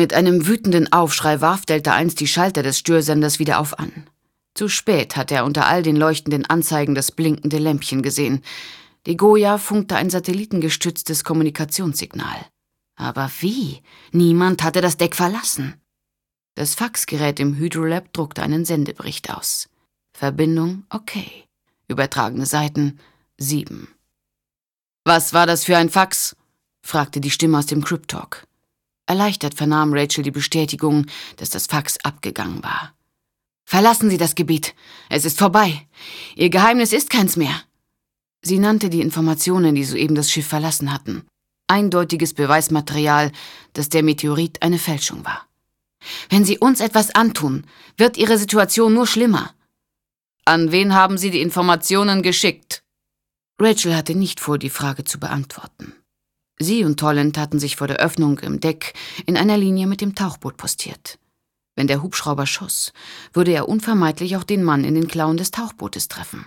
Mit einem wütenden Aufschrei warf Delta 1 die Schalter des Störsenders wieder auf an. Zu spät hatte er unter all den leuchtenden Anzeigen das blinkende Lämpchen gesehen. Die Goya funkte ein satellitengestütztes Kommunikationssignal. Aber wie? Niemand hatte das Deck verlassen. Das Faxgerät im Hydrolab druckte einen Sendebericht aus. Verbindung okay. Übertragene Seiten 7. »Was war das für ein Fax?« fragte die Stimme aus dem Cryptalk. Erleichtert vernahm Rachel die Bestätigung, dass das Fax abgegangen war. »Verlassen Sie das Gebiet. Es ist vorbei. Ihr Geheimnis ist keins mehr.« Sie nannte die Informationen, die soeben das Schiff verlassen hatten. Eindeutiges Beweismaterial, dass der Meteorit eine Fälschung war. »Wenn Sie uns etwas antun, wird Ihre Situation nur schlimmer.« »An wen haben Sie die Informationen geschickt?« Rachel hatte nicht vor, die Frage zu beantworten. Sie und Toland hatten sich vor der Öffnung im Deck in einer Linie mit dem Tauchboot postiert. Wenn der Hubschrauber schoss, würde er unvermeidlich auch den Mann in den Klauen des Tauchbootes treffen.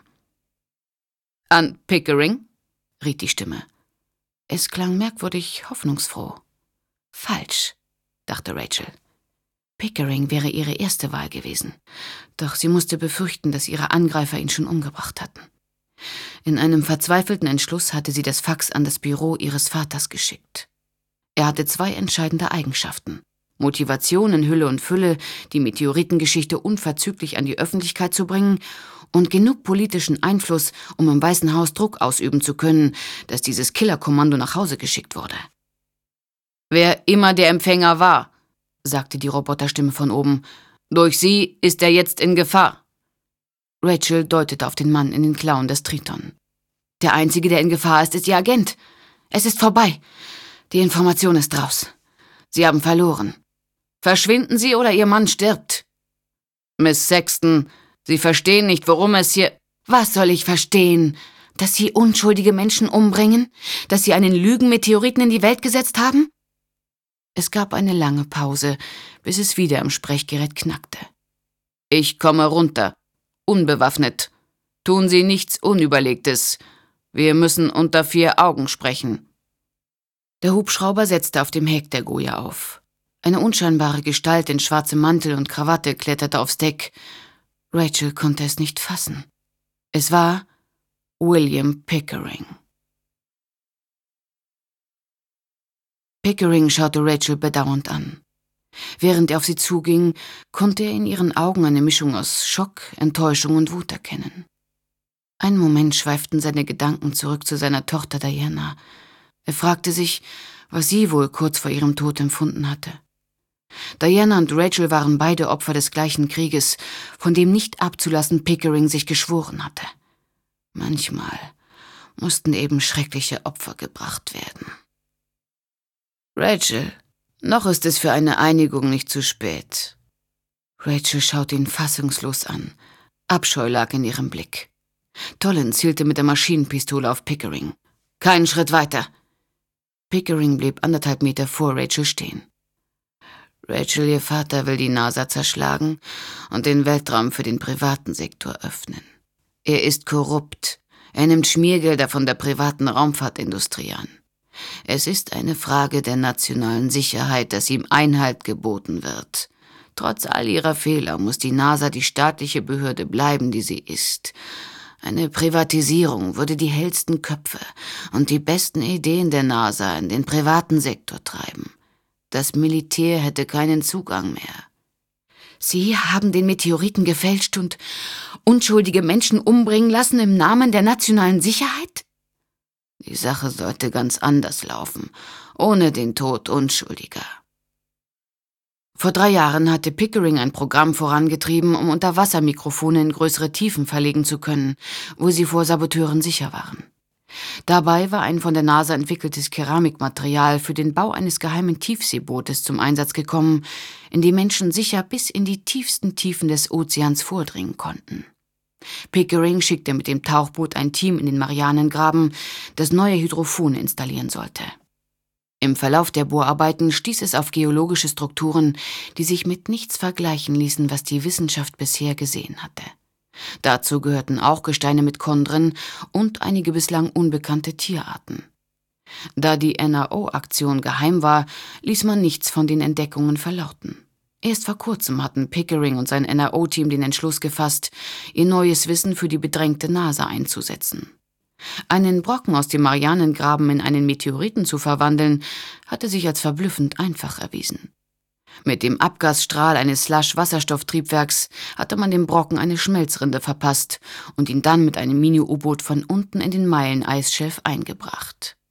»An Pickering?« riet die Stimme. Es klang merkwürdig hoffnungsfroh. »Falsch«, dachte Rachel. Pickering wäre ihre erste Wahl gewesen, doch sie musste befürchten, dass ihre Angreifer ihn schon umgebracht hatten. In einem verzweifelten Entschluss hatte sie das Fax an das Büro ihres Vaters geschickt. Er hatte 2 entscheidende Eigenschaften: Motivation in Hülle und Fülle, die Meteoritengeschichte unverzüglich an die Öffentlichkeit zu bringen, und genug politischen Einfluss, um im Weißen Haus Druck ausüben zu können, dass dieses Killerkommando nach Hause geschickt wurde. »Wer immer der Empfänger war«, sagte die Roboterstimme von oben, »durch Sie ist er jetzt in Gefahr.« Rachel deutete auf den Mann in den Klauen des Triton. »Der Einzige, der in Gefahr ist Ihr Agent. Es ist vorbei. Die Information ist raus. Sie haben verloren. Verschwinden Sie oder Ihr Mann stirbt.« »Miss Sexton, Sie verstehen nicht, worum es hier...« »Was soll ich verstehen? Dass Sie unschuldige Menschen umbringen? Dass Sie einen Lügenmeteoriten in die Welt gesetzt haben?« Es gab eine lange Pause, bis es wieder im Sprechgerät knackte. »Ich komme runter. Unbewaffnet. Tun Sie nichts Unüberlegtes. Wir müssen unter 4 Augen sprechen.« Der Hubschrauber setzte auf dem Heck der Goya auf. Eine unscheinbare Gestalt in schwarzem Mantel und Krawatte kletterte aufs Deck. Rachel konnte es nicht fassen. Es war William Pickering. Pickering schaute Rachel bedauernd an. Während er auf sie zuging, konnte er in ihren Augen eine Mischung aus Schock, Enttäuschung und Wut erkennen. Einen Moment schweiften seine Gedanken zurück zu seiner Tochter Diana. Er fragte sich, was sie wohl kurz vor ihrem Tod empfunden hatte. Diana und Rachel waren beide Opfer des gleichen Krieges, von dem nicht abzulassen Pickering sich geschworen hatte. Manchmal mussten eben schreckliche Opfer gebracht werden. »Rachel, noch ist es für eine Einigung nicht zu spät.« Rachel schaute ihn fassungslos an. Abscheu lag in ihrem Blick. Toland zielte mit der Maschinenpistole auf Pickering. »Keinen Schritt weiter!« Pickering blieb 1,5 Meter vor Rachel stehen. »Rachel, Ihr Vater will die NASA zerschlagen und den Weltraum für den privaten Sektor öffnen. Er ist korrupt. Er nimmt Schmiergelder von der privaten Raumfahrtindustrie an. Es ist eine Frage der nationalen Sicherheit, dass ihm Einhalt geboten wird. Trotz all ihrer Fehler muss die NASA die staatliche Behörde bleiben, die sie ist. Eine Privatisierung würde die hellsten Köpfe und die besten Ideen der NASA in den privaten Sektor treiben. Das Militär hätte keinen Zugang mehr.« »Sie haben den Meteoriten gefälscht und unschuldige Menschen umbringen lassen im Namen der nationalen Sicherheit?« »Die Sache sollte ganz anders laufen, ohne den Tod Unschuldiger.« Vor 3 Jahren hatte Pickering ein Programm vorangetrieben, um Unterwassermikrofone in größere Tiefen verlegen zu können, wo sie vor Saboteuren sicher waren. Dabei war ein von der NASA entwickeltes Keramikmaterial für den Bau eines geheimen Tiefseebootes zum Einsatz gekommen, in dem Menschen sicher bis in die tiefsten Tiefen des Ozeans vordringen konnten. Pickering schickte mit dem Tauchboot ein Team in den Marianengraben, das neue Hydrophone installieren sollte. Im Verlauf der Bohrarbeiten stieß es auf geologische Strukturen, die sich mit nichts vergleichen ließen, was die Wissenschaft bisher gesehen hatte. Dazu gehörten auch Gesteine mit Chondren und einige bislang unbekannte Tierarten. Da die NRO-Aktion geheim war, ließ man nichts von den Entdeckungen verlauten. Erst vor kurzem hatten Pickering und sein NRO-Team den Entschluss gefasst, ihr neues Wissen für die bedrängte NASA einzusetzen. Einen Brocken aus dem Marianengraben in einen Meteoriten zu verwandeln, hatte sich als verblüffend einfach erwiesen. Mit dem Abgasstrahl eines Slush-Wasserstofftriebwerks hatte man dem Brocken eine Schmelzrinde verpasst und ihn dann mit einem Mini-U-Boot von unten in den Meileneisschelf eingebracht.